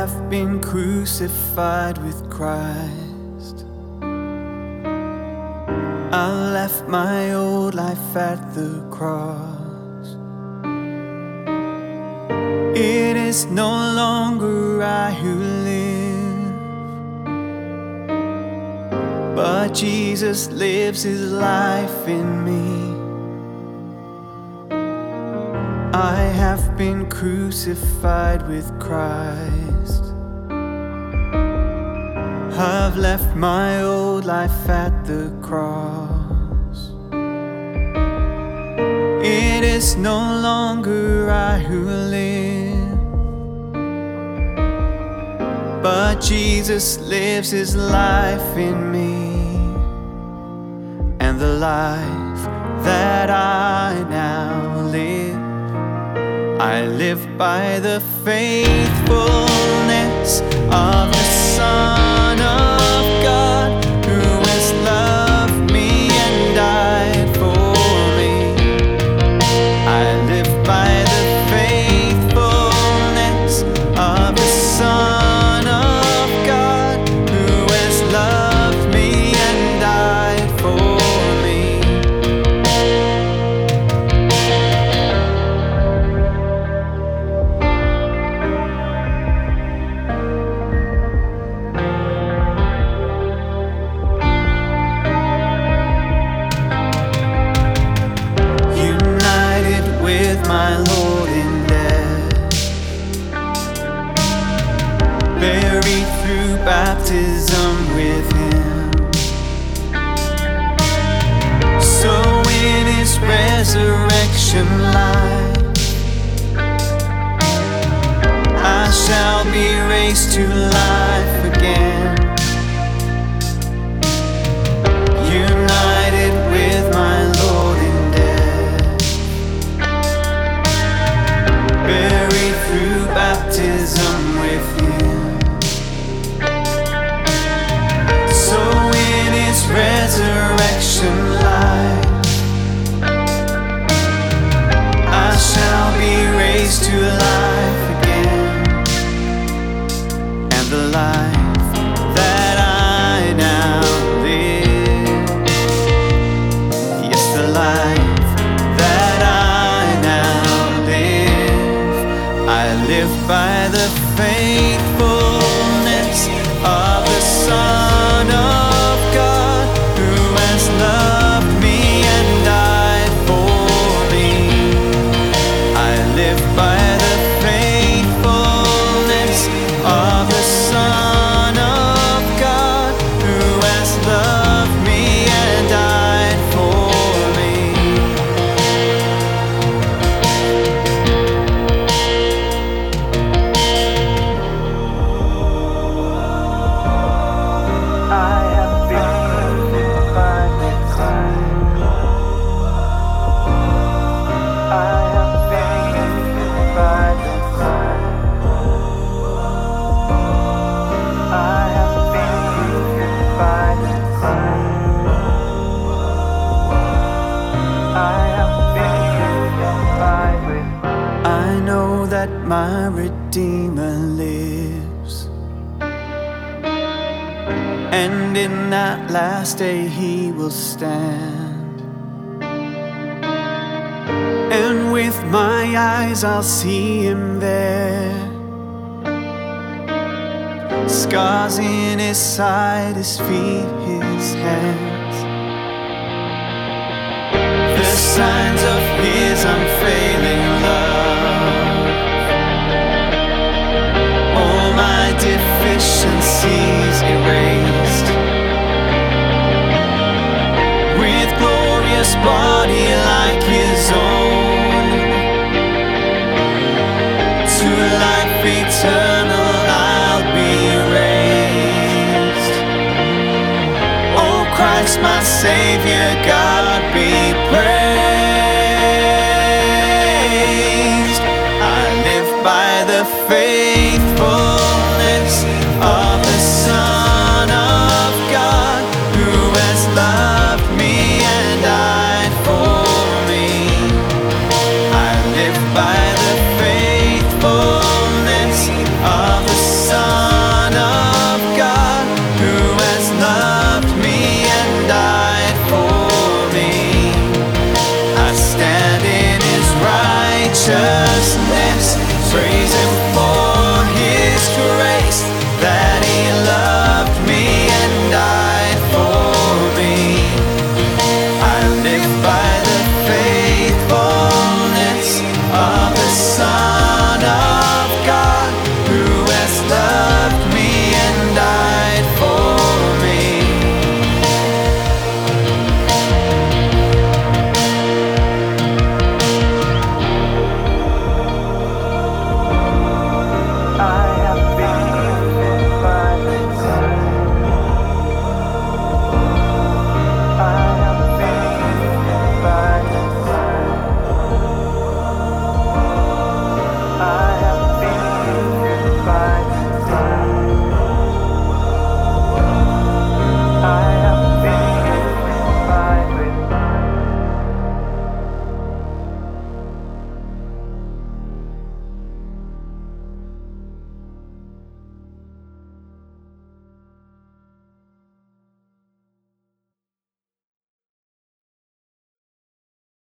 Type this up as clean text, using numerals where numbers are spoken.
have been crucified with Christ. I left my old life at the cross. It is no longer I who live, but Jesus lives his life in me. I have been crucified with Christ. I've left my old life at the cross. It is no longer I who live, but Jesus lives his life in me. And the life that I now live, I live by the faithfulness of the Son of God, who has loved me and died for me. I live by the faithfulness of the Son of God, who has loved me and died for me. My Lord in death, buried through baptism with him, so in his resurrection life I shall be raised to life again, united with my Lord in buried through baptism with him, so in his resurrection life I shall be raised to life again. And the life that I now live, yes, the life that I live by the faithfulness of the Son of God, who has loved me and died for me. I live by the faithfulness of the Son of God, who has loved me and died for me. I know that my Redeemer lives, and in that last day he will stand, and with my eyes I'll see him there. Scars in his side, his feet, his hands, the signs of his unfailing love. All my deficiencies erased, with glorious body like his own, to life eternal I'll be raised. Oh Christ my Savior, God be